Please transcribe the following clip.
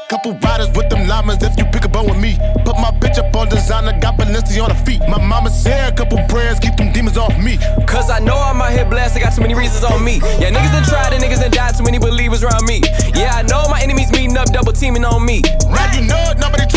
Couple riders with them llamas if you pick a bone with me. Put my bitch up on designer, got Balenci on her feet. My mama said a couple prayers, keep them demons off me. Cause I know I'm out here blessed, I got too many reasons on me. Yeah, niggas done tried and niggas done died, too many believers around me. Yeah, I know my enemies meeting up, double teaming on me. Now you know it, nobody